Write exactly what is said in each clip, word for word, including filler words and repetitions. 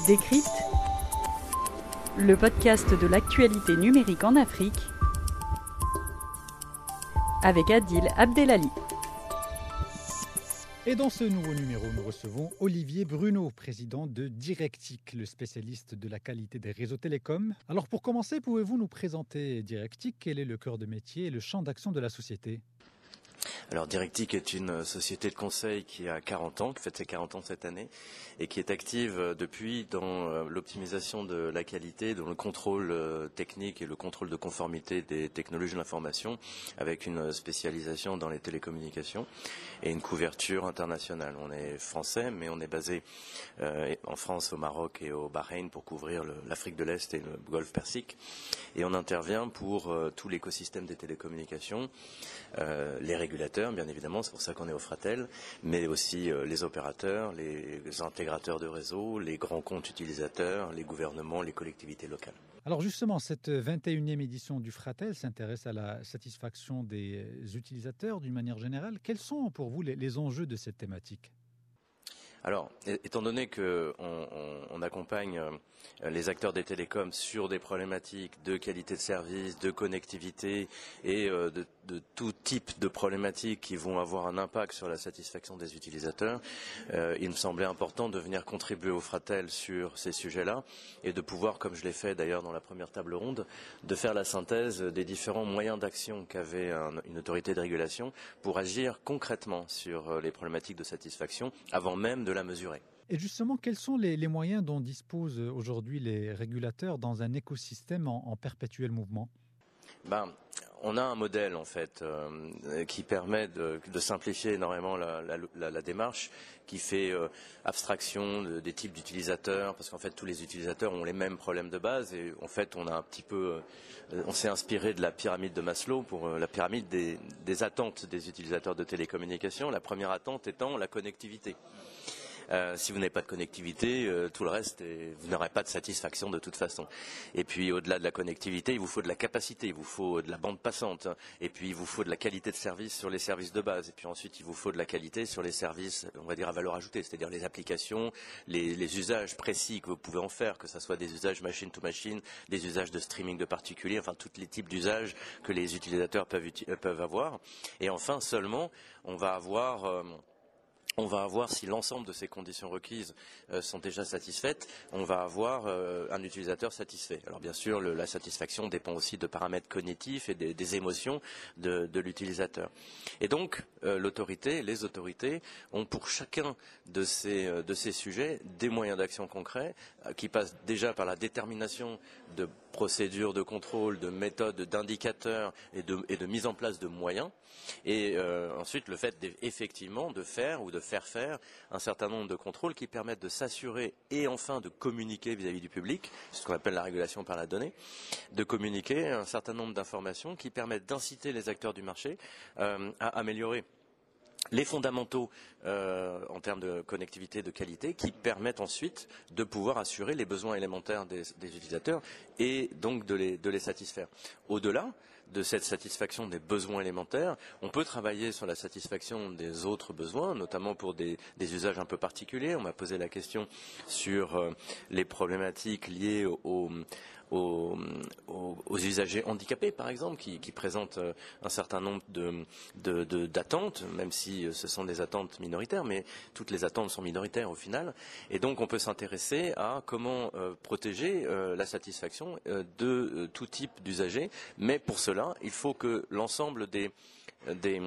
Décrypte, le podcast de l'actualité numérique en Afrique, avec Adil Abdelali. Et dans ce nouveau numéro, nous recevons Olivier Bruno, président de Directic, le spécialiste de la qualité des réseaux télécoms. Alors pour commencer, pouvez-vous nous présenter Directic? Quel est le cœur de métier et le champ d'action de la société? Alors Directic est une société de conseil qui a quarante ans, qui fête ses quarante ans cette année, et qui est active depuis dans l'optimisation de la qualité, dans le contrôle technique et le contrôle de conformité des technologies de l'information, avec une spécialisation dans les télécommunications et une couverture internationale. On est français, mais on est basé euh, en France, au Maroc et au Bahreïn pour couvrir le, l'Afrique de l'Est et le Golfe Persique. Et on intervient pour euh, tout l'écosystème des télécommunications, euh, les régulateurs, bien évidemment, c'est pour ça qu'on est au Fratel, mais aussi euh, les opérateurs, les intégrateurs de réseaux, les grands comptes utilisateurs, les gouvernements, les collectivités locales. Alors justement, cette vingt et unième édition du Fratel s'intéresse à la satisfaction des utilisateurs d'une manière générale. Quels sont pour vous les, les enjeux de cette thématique ? Alors, étant donné qu'on on, on accompagne les acteurs des télécoms sur des problématiques de qualité de service, de connectivité et de, de tout type de problématiques qui vont avoir un impact sur la satisfaction des utilisateurs, euh, il me semblait important de venir contribuer au Fratel sur ces sujets-là et de pouvoir, comme je l'ai fait d'ailleurs dans la première table ronde, de faire la synthèse des différents moyens d'action qu'avait un, une autorité de régulation pour agir concrètement sur les problématiques de satisfaction avant même de la mesurer. Et justement, quels sont les, les moyens dont disposent aujourd'hui les régulateurs dans un écosystème en, en perpétuel mouvement ? Ben, on a un modèle en fait euh, qui permet de, de simplifier énormément la, la, la, la démarche, qui fait euh, abstraction de, des types d'utilisateurs, parce qu'en fait tous les utilisateurs ont les mêmes problèmes de base et en fait on a un petit peu, euh, on s'est inspiré de la pyramide de Maslow pour euh, la pyramide des, des attentes des utilisateurs de télécommunications. La première attente étant la connectivité. Euh, si vous n'avez pas de connectivité, euh, tout le reste, est, vous n'aurez pas de satisfaction de toute façon. Et puis au-delà de la connectivité, il vous faut de la capacité, il vous faut de la bande passante, hein, et puis il vous faut de la qualité de service sur les services de base, et puis ensuite il vous faut de la qualité sur les services, on va dire à valeur ajoutée, c'est-à-dire les applications, les, les usages précis que vous pouvez en faire, que ce soit des usages machine to machine, des usages de streaming de particuliers, enfin tous les types d'usages que les utilisateurs peuvent, peuvent avoir. Et enfin seulement, on va avoir... Euh, On va avoir, si l'ensemble de ces conditions requises euh, sont déjà satisfaites, on va avoir euh, un utilisateur satisfait. Alors bien sûr, le, la satisfaction dépend aussi de paramètres cognitifs et des, des émotions de, de l'utilisateur. Et donc, euh, l'autorité, les autorités ont pour chacun de ces, euh, de ces sujets des moyens d'action concrets euh, qui passent déjà par la détermination de procédures de contrôle, de méthodes, d'indicateurs et de, et de mise en place de moyens. Et euh, ensuite, le fait effectivement de faire ou de faire faire un certain nombre de contrôles qui permettent de s'assurer et enfin de communiquer vis-à-vis du public, ce qu'on appelle la régulation par la donnée, de communiquer un certain nombre d'informations qui permettent d'inciter les acteurs du marché euh, à améliorer les fondamentaux euh, en termes de connectivité, de qualité, qui permettent ensuite de pouvoir assurer les besoins élémentaires des, des utilisateurs et donc de les, de les satisfaire. Au-delà de cette satisfaction des besoins élémentaires, on peut travailler sur la satisfaction des autres besoins, notamment pour des, des usages un peu particuliers. On m'a posé la question sur euh, les problématiques liées au, au Aux, aux, aux usagers handicapés, par exemple, qui, qui présentent un certain nombre de, de, de, d'attentes, même si ce sont des attentes minoritaires, mais toutes les attentes sont minoritaires au final. Et donc, on peut s'intéresser à comment euh, protéger euh, la satisfaction euh, de euh, tout type d'usagers. Mais pour cela, il faut que l'ensemble des, des,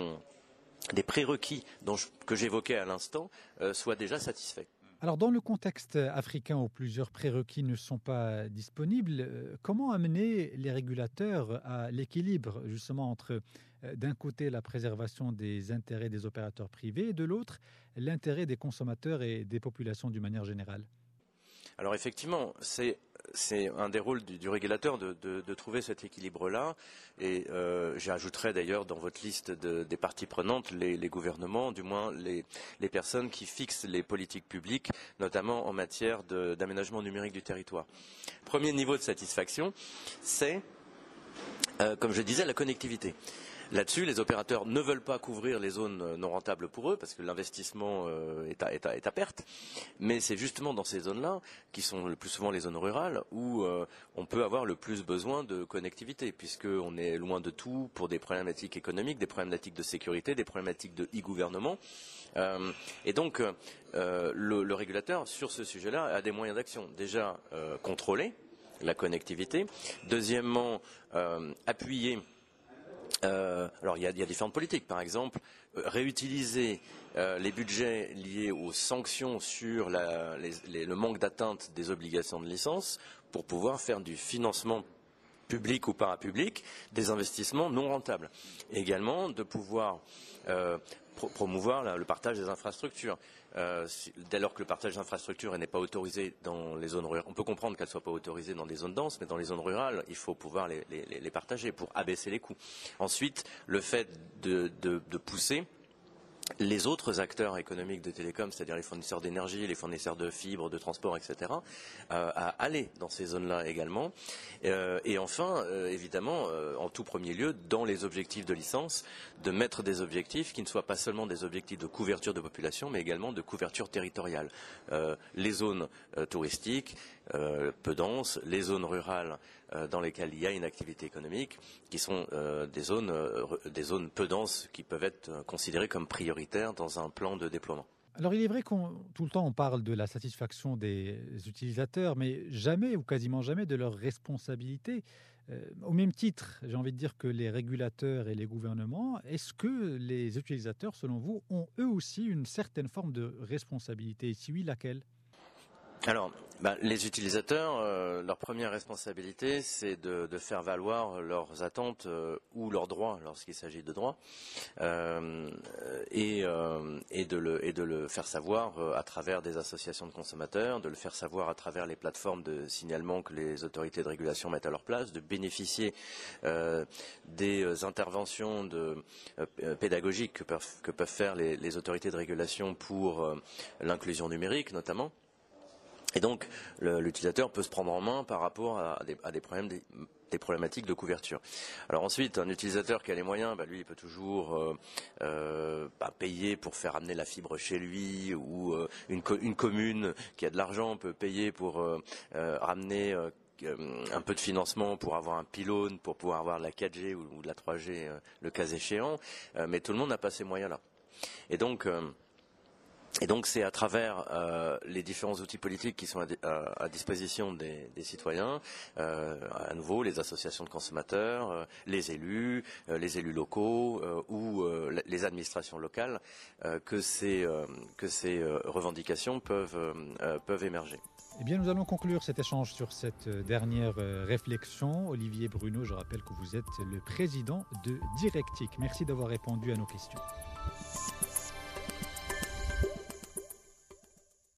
des prérequis dont je, que j'évoquais à l'instant euh, soient déjà satisfaits. Alors, dans le contexte africain où plusieurs prérequis ne sont pas disponibles, comment amener les régulateurs à l'équilibre justement entre, d'un côté, la préservation des intérêts des opérateurs privés et de l'autre, l'intérêt des consommateurs et des populations d'une manière générale ? Alors effectivement, c'est, c'est un des rôles du, du régulateur de, de, de trouver cet équilibre-là. Et euh, j'ajouterais d'ailleurs dans votre liste de, des parties prenantes les, les gouvernements, du moins les, les personnes qui fixent les politiques publiques, notamment en matière de, d'aménagement numérique du territoire. Premier niveau de satisfaction, c'est, euh, comme je disais, la connectivité. là-dessus, les opérateurs ne veulent pas couvrir les zones non rentables pour eux, parce que l'investissement euh, est, à, est, à, est à perte. Mais c'est justement dans ces zones-là, qui sont le plus souvent les zones rurales, où euh, on peut avoir le plus besoin de connectivité, puisqu'on est loin de tout pour des problématiques économiques, des problématiques de sécurité, des problématiques de e-gouvernement. Euh, et donc, euh, le, le régulateur, sur ce sujet-là, a des moyens d'action. Déjà, euh, contrôler la connectivité. Deuxièmement, euh, appuyer. Euh, alors, il y, a, il y a différentes politiques. Par exemple, euh, réutiliser euh, les budgets liés aux sanctions sur la, les, les, le manque d'atteinte des obligations de licence pour pouvoir faire du financement public ou parapublic des investissements non rentables. Et également, de pouvoir euh, pro promouvoir la, le partage des infrastructures. Euh, si, dès lors que le partage d'infrastructures n'est pas autorisé dans les zones rurales, on peut comprendre qu'elle ne soit pas autorisée dans des zones denses, mais dans les zones rurales, il faut pouvoir les, les, les partager pour abaisser les coûts. Ensuite, le fait de, de, de pousser les autres acteurs économiques de télécom, c'est-à-dire les fournisseurs d'énergie, les fournisseurs de fibres, de transport, et cetera, euh, à aller dans ces zones-là également. Euh, et enfin, euh, évidemment, euh, en tout premier lieu, dans les objectifs de licence, de mettre des objectifs qui ne soient pas seulement des objectifs de couverture de population, mais également de couverture territoriale. Euh, les zones euh, touristiques, euh, peu denses, les zones rurales euh, dans lesquelles il y a une activité économique, qui sont euh, des zones, euh, des zones peu denses qui peuvent être euh, considérées comme prioritaires dans un plan de déploiement. Alors il est vrai qu'on tout le temps on parle de la satisfaction des utilisateurs, mais jamais ou quasiment jamais de leur responsabilité. Euh, au même titre, j'ai envie de dire que les régulateurs et les gouvernements, est-ce que les utilisateurs, selon vous, ont eux aussi une certaine forme de responsabilité? Et si oui, laquelle? Alors, bah, les utilisateurs, euh, leur première responsabilité, c'est de, de faire valoir leurs attentes euh, ou leurs droits lorsqu'il s'agit de droits, euh, et, euh, et, de le, et de le faire savoir euh, à travers des associations de consommateurs, de le faire savoir à travers les plateformes de signalement que les autorités de régulation mettent à leur place, de bénéficier euh, des interventions de, euh, pédagogiques que peuvent, que peuvent faire les, les autorités de régulation pour euh, l'inclusion numérique notamment. Et donc, l'utilisateur peut se prendre en main par rapport à des, à des, problèmes, des, des problématiques de couverture. Alors ensuite, un utilisateur qui a les moyens, bah, lui, il peut toujours euh, euh, bah, payer pour faire amener la fibre chez lui, ou euh, une, co une commune qui a de l'argent peut payer pour euh, euh, ramener euh, un peu de financement pour avoir un pylône, pour pouvoir avoir de la quatre G ou, ou de la trois G, euh, le cas échéant. Euh, mais tout le monde n'a pas ces moyens-là. Et donc... Euh, Et donc c'est à travers euh, les différents outils politiques qui sont à, à, à disposition des, des citoyens, euh, à nouveau les associations de consommateurs, euh, les élus, euh, les élus locaux euh, ou euh, les administrations locales euh, que ces, euh, que ces euh, revendications peuvent, euh, peuvent émerger. Eh bien, nous allons conclure cet échange sur cette dernière réflexion. Olivier Bruno, je rappelle que vous êtes le président de Directic. Merci d'avoir répondu à nos questions.